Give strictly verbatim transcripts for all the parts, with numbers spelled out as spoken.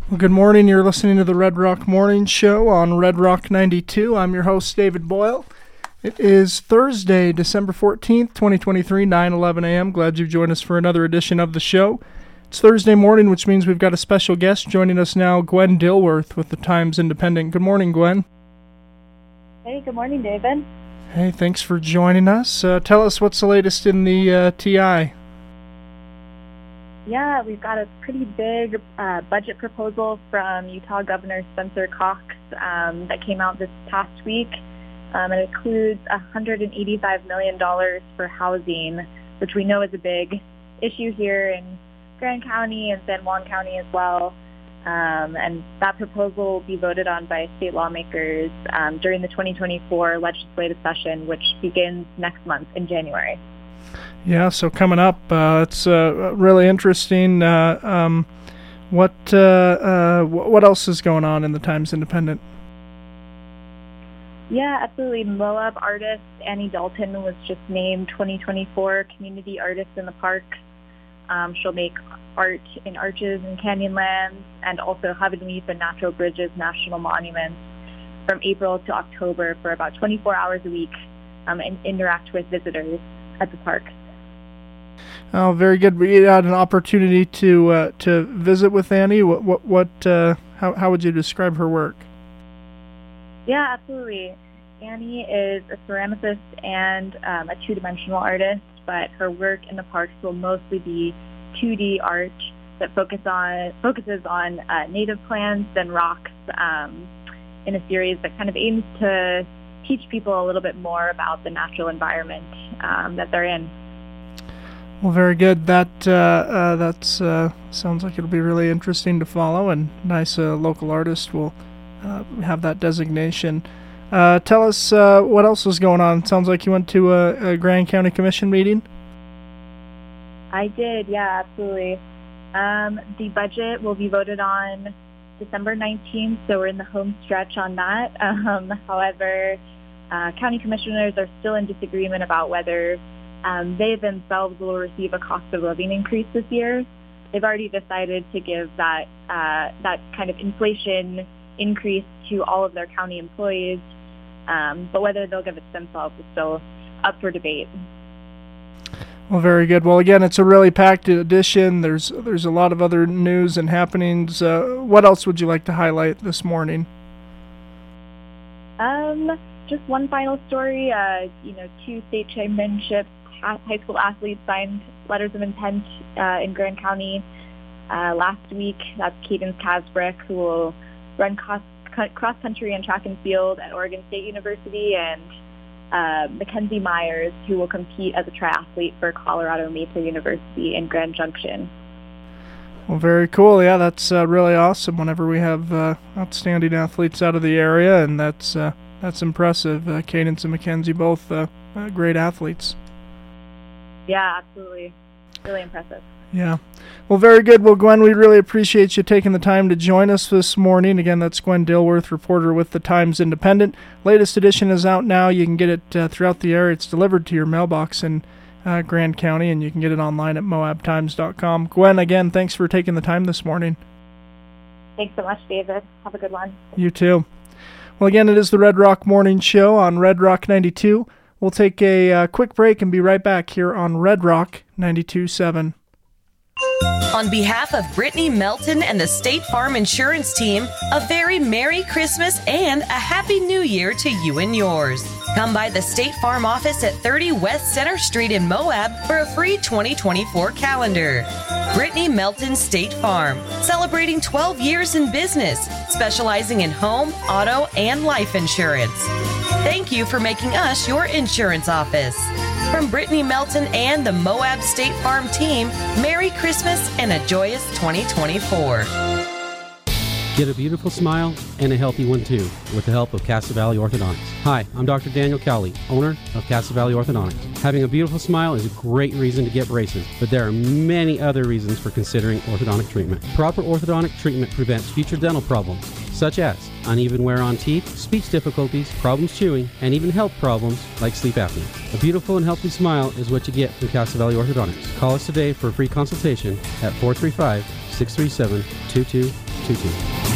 Well, good morning. You're listening to the Red Rock Morning Show on Red Rock ninety-two. I'm your host, David Boyle. It is Thursday, December fourteenth, twenty twenty-three, nine eleven a.m. Glad you've joined us for another edition of the show. It's Thursday morning, which means we've got a special guest joining us now, Gwen Dilworth with the Times Independent. Good morning, Gwen. Hey, good morning, David. Hey, thanks for joining us. Uh, tell us what's the latest in the uh, T I. Yeah, we've got a pretty big uh, budget proposal from Utah Governor Spencer Cox um, that came out this past week. Um, it includes one hundred eighty-five million dollars for housing, which we know is a big issue here in Grand County and San Juan County as well. Um, and that proposal will be voted on by state lawmakers um, during the twenty twenty-four legislative session, which begins next month in January. Yeah, so coming up, uh, it's uh, really interesting. Uh, um, what uh, uh, what else is going on in the Times Independent? Yeah, absolutely. Moab artist Annie Dalton was just named twenty twenty-four Community Artist in the Parks. Um, she'll make art in arches and canyonlands and also Havenweep and Natural Bridges National Monuments from April to October for about twenty-four hours a week um, and interact with visitors at the parks. Oh, very good. We had an opportunity to uh, to visit with Annie. What what, what uh, how how would you describe her work? Yeah, absolutely. Annie is a ceramicist and um, a two-dimensional artist, but her work in the parks will mostly be two D art that focus on focuses on uh, native plants and rocks um, in a series that kind of aims to teach people a little bit more about the natural environment um, that they're in. Well, very good. That uh, uh, that's uh, sounds like it'll be really interesting to follow, and nice uh, local artist will uh, have that designation. Uh, tell us uh, what else is going on. Sounds like you went to a, a Grand County Commission meeting. I did, yeah, absolutely. Um, the budget will be voted on December nineteenth, so we're in the home stretch on that. Um, however, uh, county commissioners are still in disagreement about whether Um, they themselves will receive a cost of living increase this year. They've already decided to give that uh, that kind of inflation increase to all of their county employees, um, but whether they'll give it to themselves is still up for debate. Well, very good. Well, again, it's a really packed edition. There's there's a lot of other news and happenings. Uh, what else would you like to highlight this morning? Um, just one final story. Uh, you know, two state championships. High school athletes signed letters of intent uh, in Grand County uh, last week. That's Cadence Casbrick, who will run cross, cross country and track and field at Oregon State University, and uh, Mackenzie Myers, who will compete as a triathlete for Colorado Mesa University in Grand Junction. Well, very cool. Yeah, that's uh, really awesome whenever we have uh, outstanding athletes out of the area, and that's uh, that's impressive. Uh, Cadence and Mackenzie, both uh, uh, great athletes. Yeah, absolutely. Really impressive. Yeah. Well, very good. Well, Gwen, we really appreciate you taking the time to join us this morning. Again, that's Gwen Dilworth, reporter with the Times Independent. Latest edition is out now. You can get it uh, throughout the area. It's delivered to your mailbox in uh, Grand County, and you can get it online at moab times dot com. Gwen, again, thanks for taking the time this morning. Thanks so much, David. Have a good one. You too. Well, again, it is the Red Rock Morning Show on Red Rock ninety-two. We'll take a uh, quick break and be right back here on Red Rock ninety-two point seven. On behalf of Brittany Melton and the State Farm Insurance team, a very Merry Christmas and a Happy New Year to you and yours. Come by the State Farm office at thirty West Center Street in Moab for a free twenty twenty-four calendar. Brittany Melton State Farm, celebrating twelve years in business, specializing in home, auto, and life insurance. Thank you for making us your insurance office. From Brittany Melton and the Moab State Farm team, Merry Christmas and a joyous twenty twenty-four. Get a beautiful smile and a healthy one too with the help of Casa Valley Orthodontics. Hi, I'm Doctor Daniel Cowley, owner of Casa Valley Orthodontics. Having a beautiful smile is a great reason to get braces, but there are many other reasons for considering orthodontic treatment. Proper orthodontic treatment prevents future dental problems, such as uneven wear on teeth, speech difficulties, problems chewing, and even health problems like sleep apnea. A beautiful and healthy smile is what you get from Casa Valley Orthodontics. Call us today for a free consultation at four three five, six three seven, two two two two.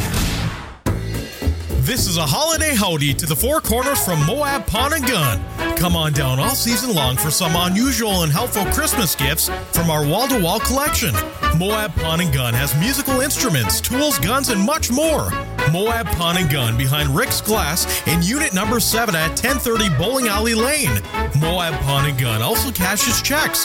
This is a holiday howdy to the Four Corners from Moab Pawn and Gun. Come on down all season long for some unusual and helpful Christmas gifts from our wall-to-wall collection. Moab Pawn and Gun has musical instruments, tools, guns, and much more. Moab Pawn and Gun behind Rick's Glass in unit number seven at ten thirty Bowling Alley Lane. Moab Pawn and Gun also cashes checks.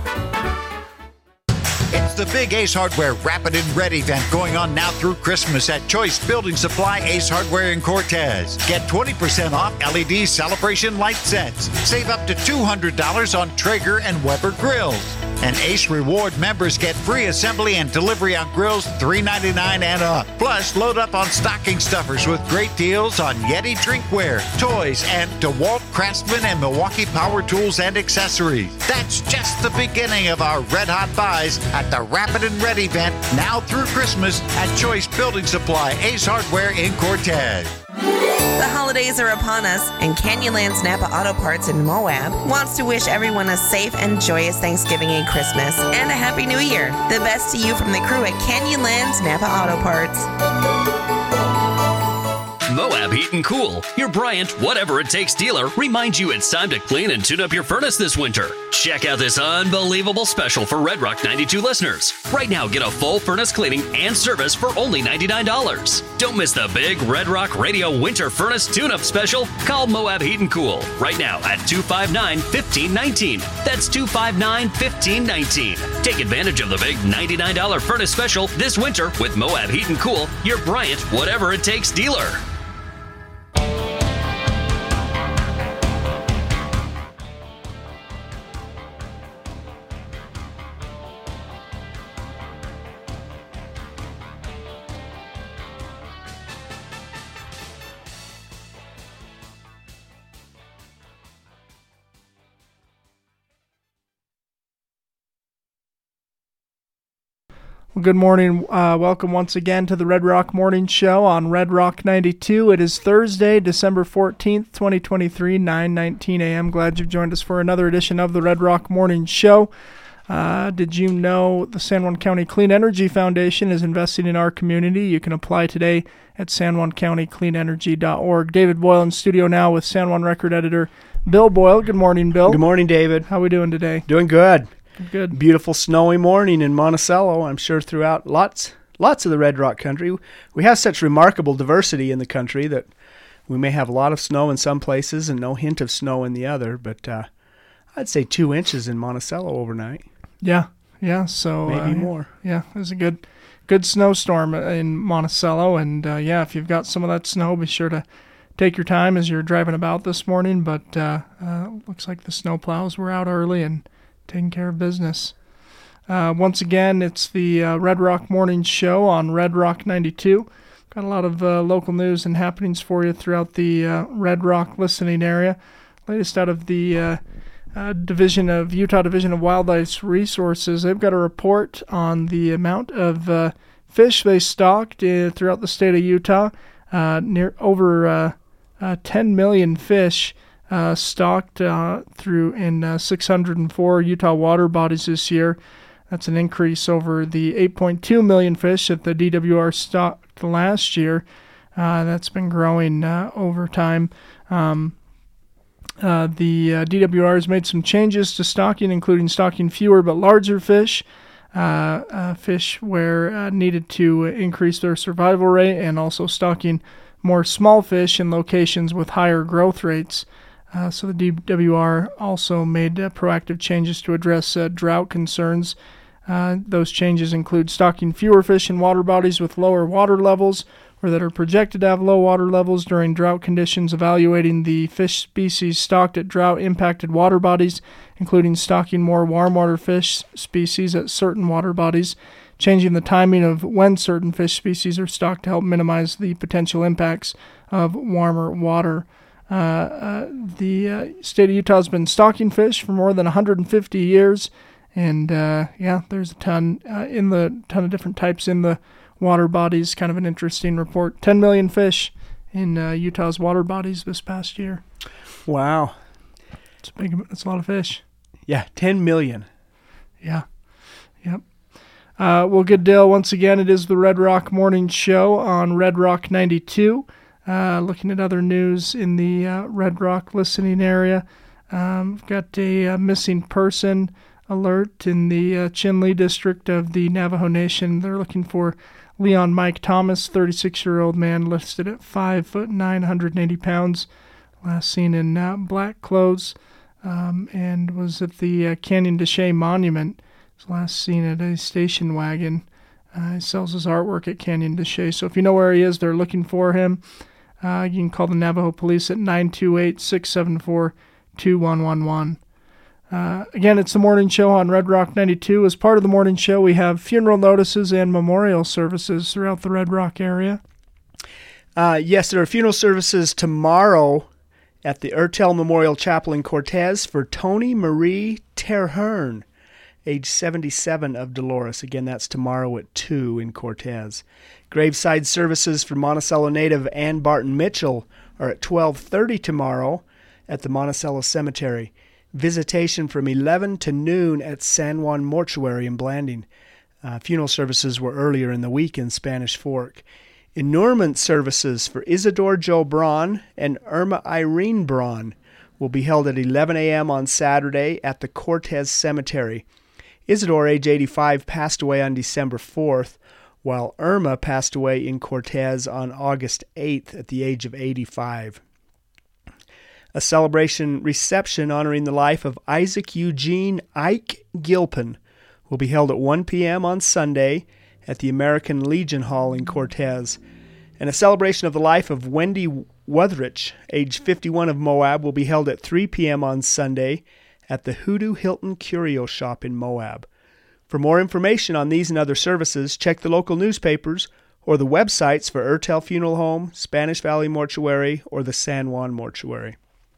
It's the big Ace Hardware Rapid and Ready event going on now through Christmas at Choice Building Supply Ace Hardware in Cortez. Get twenty percent off L E D celebration light sets. Save up to two hundred dollars on Traeger and Weber grills. And Ace Reward members get free assembly and delivery on grills three ninety-nine and up. Plus, load up on stocking stuffers with great deals on Yeti drinkware, toys, and DeWalt Craftsman and Milwaukee Power Tools and accessories. That's just the beginning of our red-hot buys at the Rapid and Ready event now through Christmas at Choice Building Supply Ace Hardware in Cortez. The holidays are upon us, and Canyonlands Napa Auto Parts in Moab wants to wish everyone a safe and joyous Thanksgiving and Christmas, and a Happy New Year. The best to you from the crew at Canyonlands Napa Auto Parts. Moab Heat and Cool, your Bryant Whatever It Takes dealer, reminds you it's time to clean and tune up your furnace this winter. Check out this unbelievable special for Red Rock ninety-two listeners. Right now, get a full furnace cleaning and service for only ninety-nine dollars. Don't miss the big Red Rock Radio Winter Furnace Tune-Up Special. Call Moab Heat and Cool right now at two five nine, one five one nine. That's two five nine, one five one nine. Take advantage of the big ninety-nine dollars furnace special this winter with Moab Heat and Cool, your Bryant Whatever It Takes dealer. Well, good morning. Uh, welcome once again to the Red Rock Morning Show on Red Rock ninety-two. It is Thursday, December fourteenth, twenty twenty-three, nine nineteen a.m. Glad you've joined us for another edition of the Red Rock Morning Show. Uh, did you know the San Juan County Clean Energy Foundation is investing in our community? You can apply today at san juan county clean energy dot org. David Boyle in studio now with San Juan Record Editor Bill Boyle. Good morning, Bill. Good morning, David. How are we doing today? Doing good. Good. Beautiful snowy morning in Monticello. I'm sure throughout lots lots of the Red Rock country. We have such remarkable diversity in the country that we may have a lot of snow in some places and no hint of snow in the other, but uh, I'd say two inches in Monticello overnight. Yeah, yeah. So maybe uh, more. Yeah, it was a good, good snowstorm in Monticello, and uh, yeah, if you've got some of that snow, be sure to take your time as you're driving about this morning. But uh, uh, looks like the snow plows were out early and taking care of business. Uh, once again, it's the uh, Red Rock Morning Show on Red Rock ninety-two. Got a lot of uh, local news and happenings for you throughout the uh, Red Rock listening area. Latest out of the uh, uh, Division of Utah Division of Wildlife Resources. They've got a report on the amount of uh, fish they stocked uh, throughout the state of Utah. Uh, near over uh, uh, ten million fish Uh, stocked uh, through in uh, six hundred four Utah water bodies this year. That's an increase over the eight point two million fish that the D W R stocked last year. Uh, that's been growing uh, over time. Um, uh, the uh, D W R has made some changes to stocking, including stocking fewer but larger fish, uh, uh, fish where uh, needed to increase their survival rate, and also stocking more small fish in locations with higher growth rates. Uh, so the D W R also made uh, proactive changes to address uh, drought concerns. Uh, those changes include stocking fewer fish in water bodies with lower water levels or that are projected to have low water levels during drought conditions, evaluating the fish species stocked at drought-impacted water bodies, including stocking more warm water fish species at certain water bodies, changing the timing of when certain fish species are stocked to help minimize the potential impacts of warmer water. Uh, uh, the uh, state of Utah has been stocking fish for more than one hundred fifty years, and uh, yeah, there's a ton uh, in the ton of different types in the water bodies. Kind of an interesting report. ten million fish in uh, Utah's water bodies this past year. Wow. It's a big, it's a lot of fish. Yeah, ten million. Yeah. Yep. Uh, well, good deal. Once again, it is the Red Rock Morning Show on Red Rock ninety-two. Uh, looking at other news in the uh, Red Rock listening area. Um, we've got a, a missing person alert in the uh, Chinle district of the Navajo Nation. They're looking for Leon Mike Thomas, thirty-six-year-old man listed at five foot nine, one hundred eighty pounds. Last seen in uh, black clothes, um, and was at the uh, Canyon de Chelly Monument. His last seen at a station wagon. Uh, he sells his artwork at Canyon de Chelly. So if you know where he is, they're looking for him. Uh, you can call the Navajo Police at nine two eight, six seven four, two one one one. Uh, again, it's the morning show on Red Rock ninety-two. As part of the morning show, we have funeral notices and memorial services throughout the Red Rock area. Uh, yes, there are funeral services tomorrow at the Ertel Memorial Chapel in Cortez for Tony Marie Terhern, age seventy-seven, of Dolores. Again, that's tomorrow at two in Cortez. Graveside services for Monticello native Ann Barton Mitchell are at twelve thirty tomorrow at the Monticello Cemetery. Visitation from eleven to noon at San Juan Mortuary in Blanding. Uh, funeral services were earlier in the week in Spanish Fork. Inurement services for Isidore Joe Braun and Irma Irene Braun will be held at eleven a.m. on Saturday at the Cortez Cemetery. Isidore, age eighty-five, passed away on December fourth, while Irma passed away in Cortez on August eighth at the age of eighty-five. A celebration reception honoring the life of Isaac Eugene Ike Gilpin will be held at one p.m. on Sunday at the American Legion Hall in Cortez. And a celebration of the life of Wendy Wuthrich, age fifty-one, of Moab, will be held at three p.m. on Sunday at the Hoodoo Hilton Curio Shop in Moab. For more information on these and other services, check the local newspapers or the websites for Ertel Funeral Home, Spanish Valley Mortuary, or the San Juan Mortuary.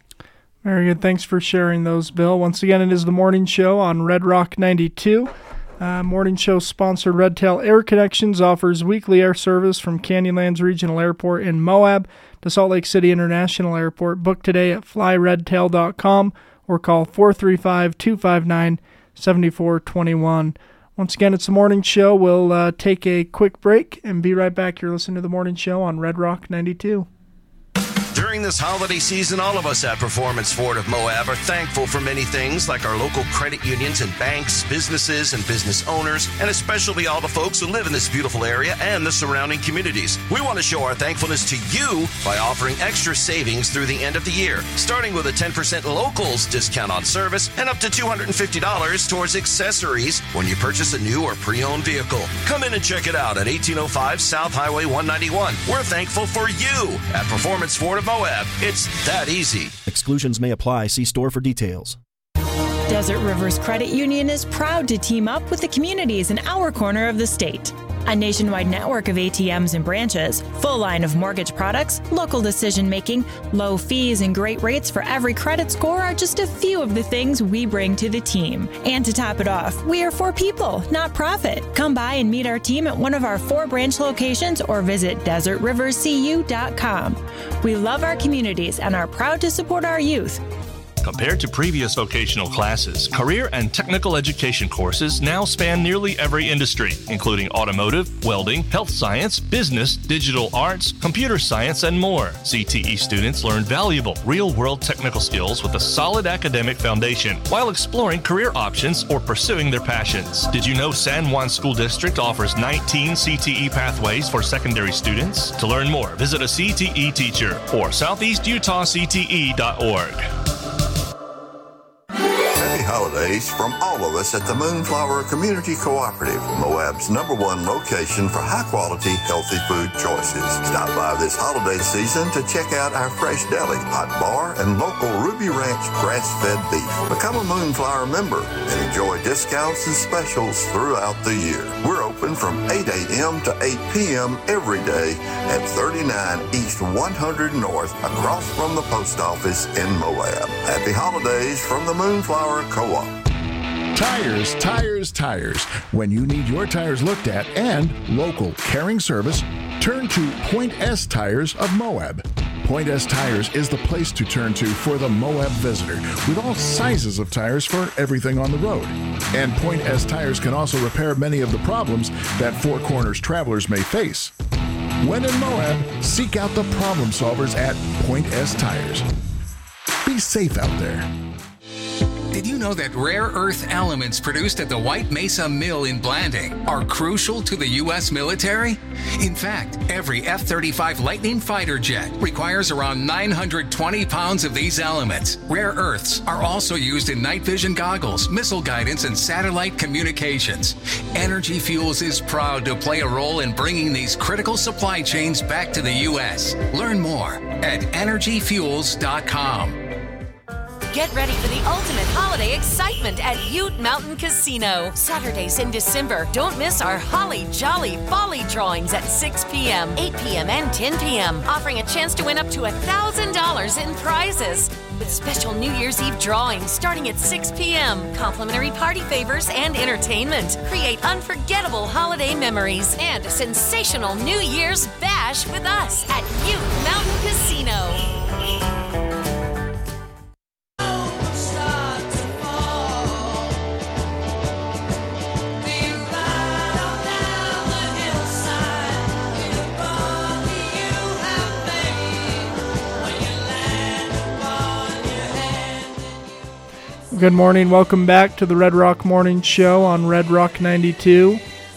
Very good. Thanks for sharing those, Bill. Once again, it is the morning show on Red Rock ninety-two. Uh, morning show sponsor Redtail Air Connections offers weekly air service from Canyonlands Regional Airport in Moab to Salt Lake City International Airport. Book today at fly redtail dot com or call four three five, two five nine, seven four two one. Once again, it's the morning show. We'll uh, take a quick break and be right back. You're listening to the morning show on Red Rock ninety-two. During this holiday season, all of us at Performance Ford of Moab are thankful for many things like our local credit unions and banks, businesses and business owners, and especially all the folks who live in this beautiful area and the surrounding communities. We want to show our thankfulness to you by offering extra savings through the end of the year, starting with a ten percent locals discount on service and up to two hundred fifty dollars towards accessories when you purchase a new or pre-owned vehicle. Come in and check it out at eighteen oh five South Highway one ninety-one. We're thankful for you at Performance Ford of Moab. It's that easy. Exclusions may apply. See store for details. Desert Rivers Credit Union is proud to team up with the communities in our corner of the state. A nationwide network of A T Ms and branches, full line of mortgage products, local decision-making, low fees, and great rates for every credit score are just a few of the things we bring to the team. And to top it off, we are for people, not profit. Come by and meet our team at one of our four branch locations or visit desert rivers c u dot com. We love our communities and are proud to support our youth. Compared to previous vocational classes, career and technical education courses now span nearly every industry, including automotive, welding, health science, business, digital arts, computer science, and more. C T E students learn valuable, real-world technical skills with a solid academic foundation while exploring career options or pursuing their passions. Did you know San Juan School District offers nineteen C T E pathways for secondary students? To learn more, visit a C T E teacher or southeast utah c t e dot org. Happy holidays from all of us at the Moonflower Community Cooperative, Moab's number one location for high-quality, healthy food choices. Stop by this holiday season to check out our fresh deli, hot bar, and local Ruby Ranch grass-fed beef. Become a Moonflower member and enjoy discounts and specials throughout the year. We're open from eight a.m. to eight p.m. every day at thirty-nine East one hundred North, across from the post office in Moab. Happy holidays from the Moonflower Co-op. Tires, tires, tires. When you need your tires looked at and local caring service, turn to Point S Tires of Moab. Point S Tires is the place to turn to for the Moab visitor, with all sizes of tires for everything on the road. And Point S Tires can also repair many of the problems that Four Corners travelers may face. When in Moab, seek out the problem solvers at Point S Tires. Be safe out there. Did you know that rare earth elements produced at the White Mesa Mill in Blanding are crucial to the U S military? In fact, every F thirty-five Lightning fighter jet requires around nine hundred twenty pounds of these elements. Rare earths are also used in night vision goggles, missile guidance, and satellite communications. Energy Fuels is proud to play a role in bringing these critical supply chains back to the U S. Learn more at energy fuels dot com. Get ready for the ultimate holiday excitement at Ute Mountain Casino. Saturdays in December. Don't miss our Holly Jolly Folly drawings at six p.m., eight p.m., and ten p.m., offering a chance to win up to one thousand dollars in prizes. With special New Year's Eve drawings starting at six p.m., complimentary party favors and entertainment. Create unforgettable holiday memories and a sensational New Year's bash with us at Ute Mountain Casino. Good morning. Welcome back to the Red Rock Morning Show on Red Rock ninety-two.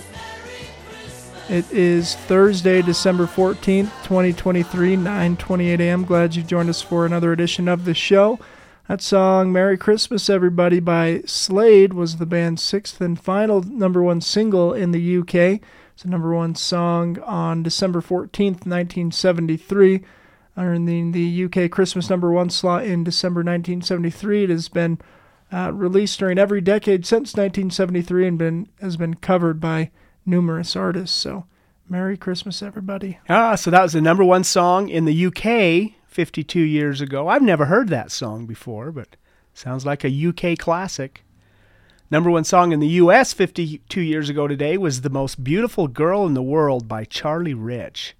It is Thursday, December fourteenth, twenty twenty-three, nine twenty-eight a.m. Glad you joined us for another edition of the show. That song, Merry Christmas, Everybody, by Slade, was the band's sixth and final number one single in the U K. It's a number one song on December fourteenth, nineteen seventy-three. Earning the U K Christmas number one slot in December nineteen seventy-three. It has been uh, released during every decade since nineteen seventy-three and been has been covered by numerous artists. So, Merry Christmas, everybody. Ah, so that was the number one song in the U K fifty-two years ago. I've never heard that song before, but sounds like a U K classic. Number one song in the U S fifty-two years ago today was The Most Beautiful Girl in the World by Charlie Rich.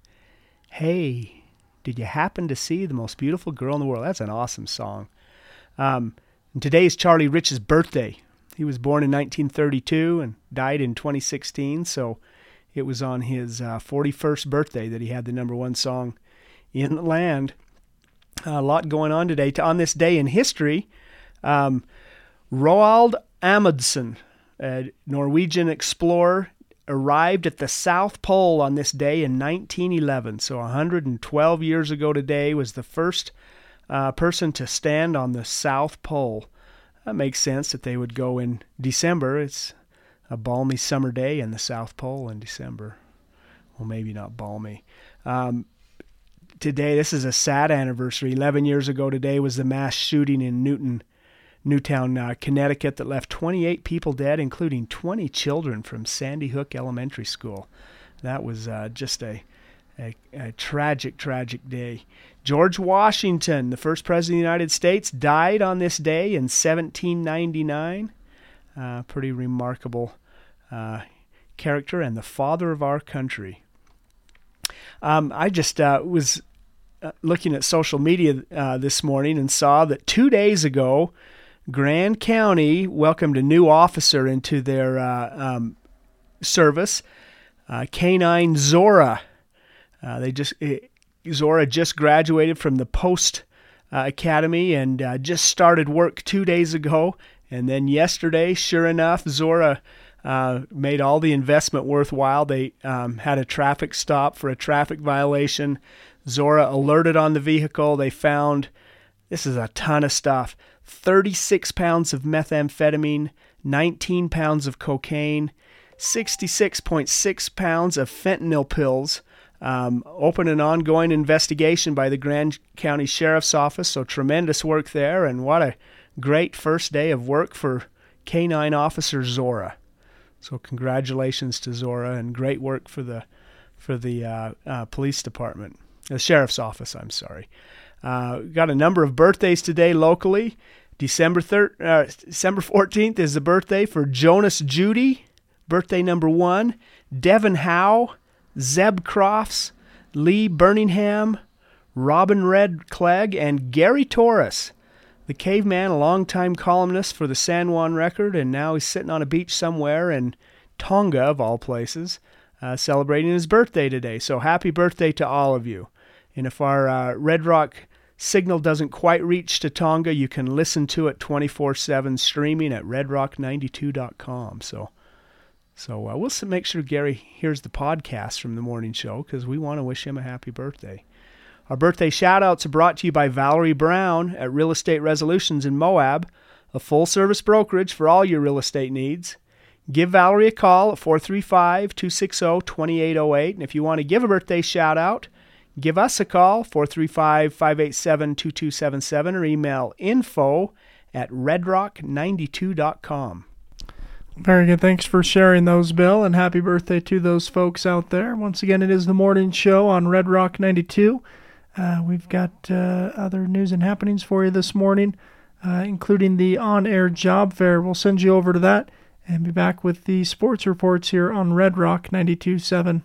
Hey, did you happen to see The Most Beautiful Girl in the World? That's an awesome song. Um, and today is Charlie Rich's birthday. He was born in nineteen thirty-two and died in twenty sixteen, so it was on his uh, forty-first birthday that he had the number one song in the land. Uh, a lot going on today. On this day in history, um, Roald Amundsen, a Norwegian explorer, arrived at the South Pole on this day in nineteen eleven. So one hundred twelve years ago today was the first uh, person to stand on the South Pole. That makes sense that they would go in December. It's a balmy summer day in the South Pole in December. Well, maybe not balmy. Um, today, this is a sad anniversary. eleven years ago today was the mass shooting in Newton, Newtown, uh, Connecticut that left twenty-eight people dead, including twenty children from Sandy Hook Elementary School. That was uh, just a, a, a tragic, tragic day. George Washington, the first president of the United States, died on this day in seventeen ninety-nine. Uh, pretty remarkable uh, character and the father of our country. Um, I just uh, was uh, looking at social media uh, this morning and saw that two days ago, Grand County welcomed a new officer into their uh, um, service, uh, Canine Zora. Uh, they just it, Zora just graduated from the Post uh, Academy and uh, just started work two days ago. And then yesterday, sure enough, Zora uh, made all the investment worthwhile. They um, had a traffic stop for a traffic violation. Zora alerted on the vehicle. They found, this is a ton of stuff, thirty-six pounds of methamphetamine, nineteen pounds of cocaine, sixty-six point six pounds of fentanyl pills. Um, open an ongoing investigation by the Grand County Sheriff's Office, so tremendous work there, and what a great first day of work for Canine Officer Zora. So congratulations to Zora, and great work for the for the uh, uh, police department, the Sheriff's Office, I'm sorry. Uh, got a number of birthdays today locally. December third, uh, December fourteenth is the birthday for Jonas Judy, birthday number one, Devin Howe, Zeb Crofts, Lee Birmingham, Robin Red Clegg, and Gary Torres. The caveman, a longtime columnist for the San Juan Record, and now he's sitting on a beach somewhere in Tonga, of all places, uh, celebrating his birthday today. So happy birthday to all of you. And if our uh, Red Rock signal doesn't quite reach to Tonga, you can listen to it twenty-four seven streaming at red rock ninety-two dot com. So so uh, we'll make sure Gary hears the podcast from the morning show because we want to wish him a happy birthday. Our birthday shout-outs are brought to you by Valerie Brown at Real Estate Resolutions in Moab, a full-service brokerage for all your real estate needs. Give Valerie a call at four three five, two six zero, two eight zero eight. And if you want to give a birthday shout-out, give us a call, four three five, five eight seven, two two seven seven, or email info at red rock ninety-two dot com. Very good. Thanks for sharing those, Bill, and happy birthday to those folks out there. Once again, it is the morning show on Red Rock ninety-two. Uh, we've got uh, other news and happenings for you this morning, uh, including the on-air job fair. We'll send you over to that and be back with the sports reports here on Red Rock ninety-two point seven.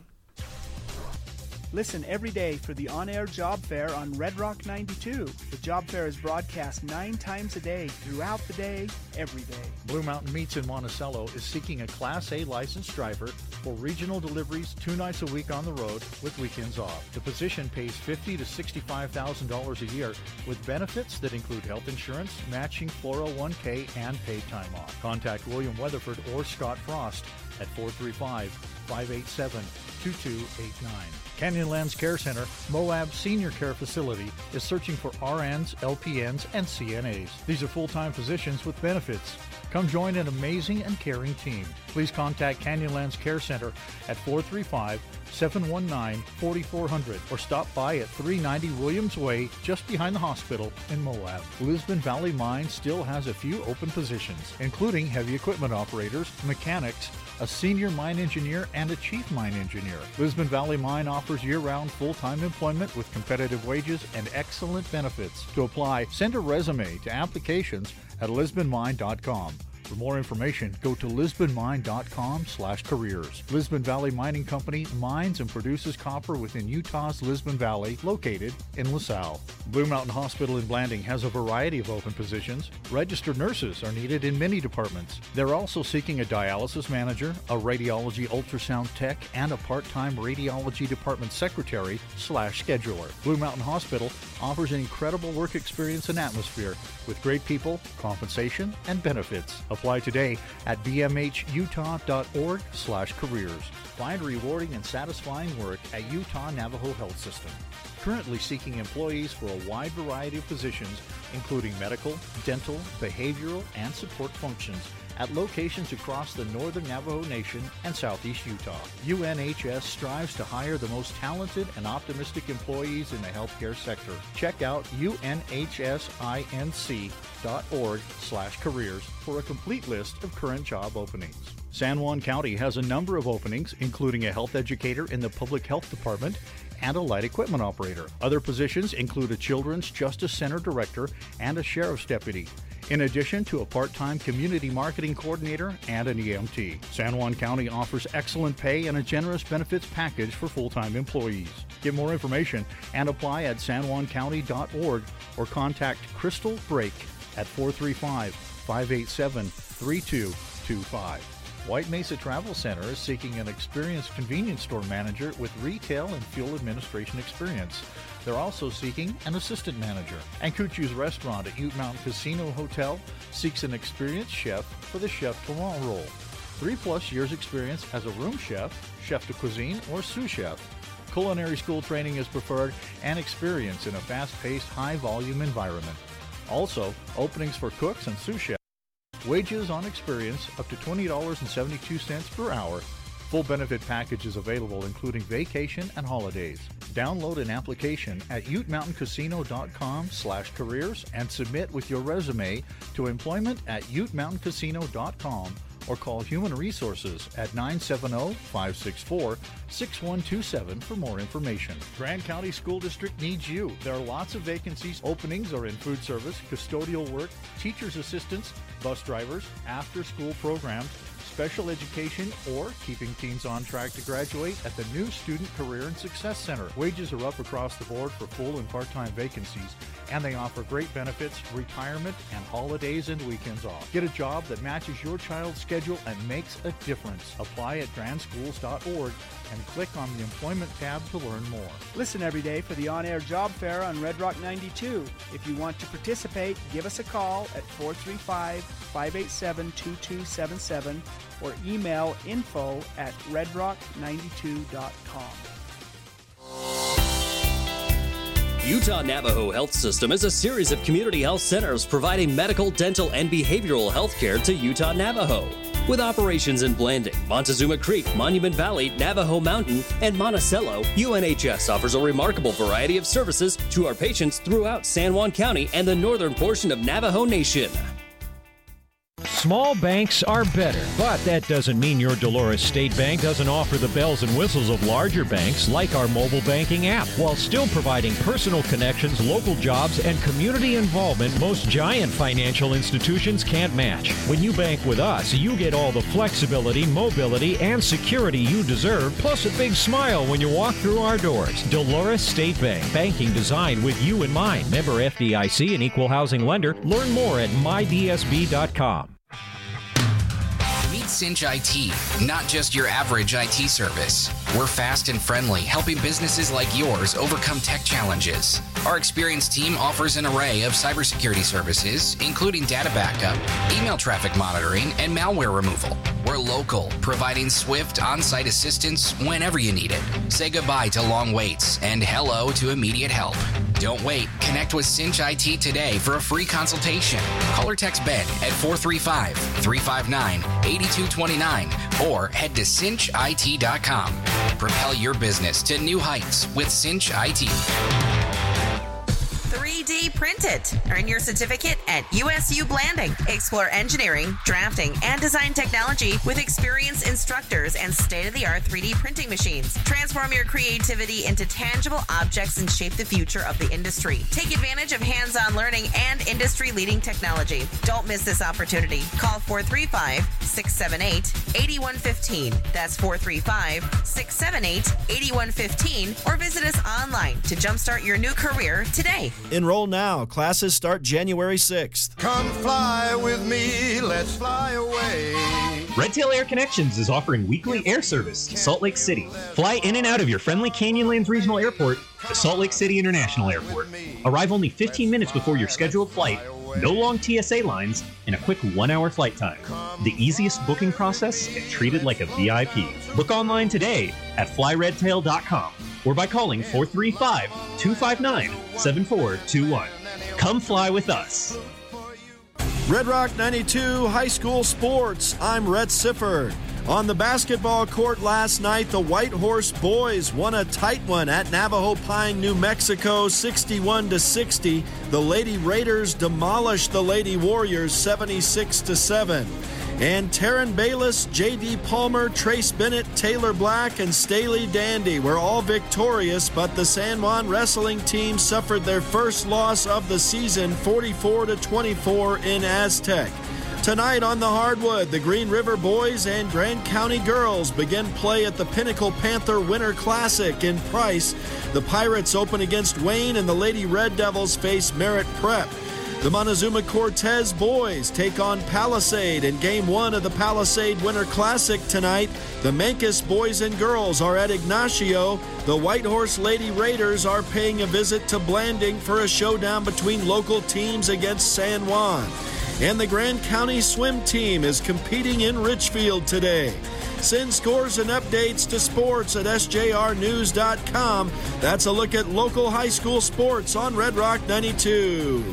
Listen every day for the on-air job fair on Red Rock ninety-two. The job fair is broadcast nine times a day, throughout the day, every day. Blue Mountain Meats in Monticello is seeking a Class A licensed driver for regional deliveries two nights a week on the road with weekends off. The position pays fifty thousand to sixty-five thousand dollars a year with benefits that include health insurance, matching four oh one k, and paid time off. Contact William Weatherford or Scott Frost at four three five, five eight seven, two two eight nine. Canyonlands Care Center, Moab Senior Care Facility, is searching for R Ns, L P Ns, and C N As. These are full-time positions with benefits. Come join an amazing and caring team. Please contact Canyonlands Care Center at four three five, seven one nine, four four zero zero or stop by at three ninety Williams Way, just behind the hospital in Moab. Lisbon Valley Mine still has a few open positions, including heavy equipment operators, mechanics, a senior mine engineer, and a chief mine engineer. Lisbon Valley Mine offers year-round full-time employment with competitive wages and excellent benefits. To apply, send a resume to applications at lisbon mine dot com. For more information, go to lisbon mine dot com slash careers. Lisbon Valley Mining Company mines and produces copper within Utah's Lisbon Valley, located in LaSalle. Blue Mountain Hospital in Blanding has a variety of open positions. Registered nurses are needed in many departments. They're also seeking a dialysis manager, a radiology ultrasound tech, and a part-time radiology department secretary slash scheduler. Blue Mountain Hospital offers an incredible work experience and atmosphere with great people, compensation, and benefits. Apply today at b m h utah dot org slash careers. Find rewarding and satisfying work at Utah Navajo Health System. Currently seeking employees for a wide variety of positions, including medical, dental, behavioral, and support functions at locations across the northern Navajo Nation and southeast Utah. U N H S strives to hire the most talented and optimistic employees in the healthcare sector. Check out u n h s inc dot org slash careers for a complete list of current job openings. San Juan County has a number of openings, including a health educator in the Public Health Department and a light equipment operator. Other positions include a Children's Justice Center director and a sheriff's deputy, in addition to a part-time community marketing coordinator and an E M T. San Juan County offers excellent pay and a generous benefits package for full-time employees. Get more information and apply at san juan county dot org or contact Crystal Brake at four three five, five eight seven, three two two five. White Mesa Travel Center is seeking an experienced convenience store manager with retail and fuel administration experience. They're also seeking an assistant manager. And Cucci's Restaurant at Ute Mountain Casino Hotel seeks an experienced chef for the Chef Tourant role. Three plus years experience as a room chef, chef de cuisine, or sous chef. Culinary school training is preferred and experience in a fast-paced, high-volume environment. Also, openings for cooks and sous chefs. Wages on experience up to twenty dollars and seventy-two cents per hour. Full benefit package is available, including vacation and holidays. Download an application at ute mountain casino dot com slash careers and submit with your resume to employment at ute mountain casino dot com or call Human Resources at nine seven zero, five six four, six one two seven for more information. Grand County School District needs you. There are lots of vacancies. Openings are in food service, custodial work, teacher's assistants, bus drivers, after-school programs, special education, or keeping teens on track to graduate at the new Student Career and Success Center. Wages are up across the board for full and part-time vacancies, and they offer great benefits, retirement, and holidays and weekends off. Get a job that matches your child's schedule and makes a difference. Apply at grand schools dot org and click on the Employment tab to learn more. Listen every day for the on-air job fair on Red Rock ninety-two. If you want to participate, give us a call at four three five, five eight seven, two two seven seven or email info at red rock ninety-two dot com. Utah Navajo Health System is a series of community health centers providing medical, dental, and behavioral health care to Utah Navajo. With operations in Blanding, Montezuma Creek, Monument Valley, Navajo Mountain, and Monticello, U N H S offers a remarkable variety of services to our patients throughout San Juan County and the northern portion of Navajo Nation. Small banks are better, but that doesn't mean your Dolores State Bank doesn't offer the bells and whistles of larger banks like our mobile banking app, while still providing personal connections, local jobs, and community involvement most giant financial institutions can't match. When you bank with us, you get all the flexibility, mobility, and security you deserve, plus a big smile when you walk through our doors. Dolores State Bank, banking designed with you in mind. Member F D I C and equal housing lender. Learn more at my d s b dot com. Meet Cinch I T, not just your average I T service. We're fast and friendly, helping businesses like yours overcome tech challenges. Our experienced team offers an array of cybersecurity services, including data backup, email traffic monitoring, and malware removal. We're local, providing swift on-site assistance whenever you need it. Say goodbye to long waits and hello to immediate help. Don't wait. Connect with Cinch I T today for a free consultation. Call or text Ben at four three five, three five nine, eight two two nine or head to cinch I T dot com. Propel your business to new heights with Cinch I T. three D print it. Earn your certificate at U S U Blanding. Explore engineering, drafting, and design technology with experienced instructors and state-of-the-art three D printing machines. Transform your creativity into tangible objects and shape the future of the industry. Take advantage of hands-on learning and industry-leading technology. Don't miss this opportunity. Call four three five, six seven eight, eight one one five. That's four three five, six seven eight, eight one one five or visit us online to jumpstart your new career today. Enroll now. Classes start January sixth. Come fly with me, let's fly away. Red Tail Air Connections is offering weekly air service to Salt Lake City. Fly in and out of your friendly Canyonlands Regional Airport to Salt Lake City International Airport. Arrive only fifteen minutes before your scheduled flight, no long T S A lines, and a quick one-hour flight time. The easiest booking process and treated like a V I P. Book online today at fly red tail dot com or by calling four three five, two five nine, seven four two one. Come fly with us. Red Rock ninety-two High School Sports. I'm Rhett Sifford. On the basketball court last night, the White Horse boys won a tight one at Navajo Pine, New Mexico, sixty-one to sixty. The Lady Raiders demolished the Lady Warriors, seventy-six to seven. And Taryn Bayless, J D Palmer, Trace Bennett, Taylor Black, and Staley Dandy were all victorious, but the San Juan wrestling team suffered their first loss of the season, forty-four to twenty-four in Aztec. Tonight on the hardwood, the Green River boys and Grand County girls begin play at the Pinnacle Panther Winter Classic in Price. The Pirates open against Wayne, and the Lady Red Devils face Merritt Prep. The Montezuma Cortez boys take on Palisade in Game one of the Palisade Winter Classic tonight. The Mancus boys and girls are at Ignacio. The White Horse Lady Raiders are paying a visit to Blanding for a showdown between local teams against San Juan. And the Grand County swim team is competing in Richfield today. Send scores and updates to sports at S J R news dot com. That's a look at local high school sports on Red Rock ninety-two.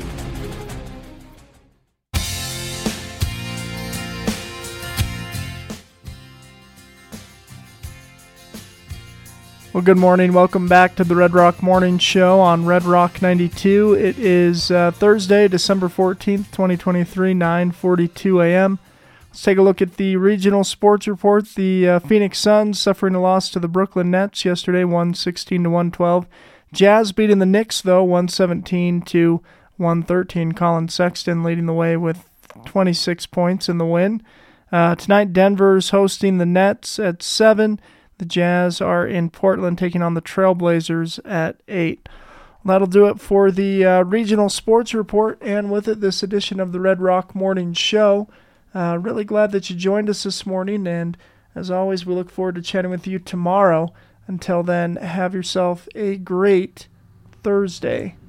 Well, good morning. Welcome back to the Red Rock Morning Show on Red Rock ninety-two. It is uh, Thursday, December fourteenth, twenty twenty-three, nine forty-two a.m. Let's take a look at the regional sports report. The uh, Phoenix Suns suffering a loss to the Brooklyn Nets yesterday, one sixteen to one twelve. Jazz beating the Knicks, though, one seventeen to one thirteen. Colin Sexton leading the way with twenty-six points in the win. Uh, tonight, Denver's hosting the Nets at seven. The Jazz are in Portland taking on the Trailblazers at eight. That'll do it for the uh, regional sports report, and with it, this edition of the Red Rock Morning Show. Uh, really glad that you joined us this morning, and as always, we look forward to chatting with you tomorrow. Until then, have yourself a great Thursday.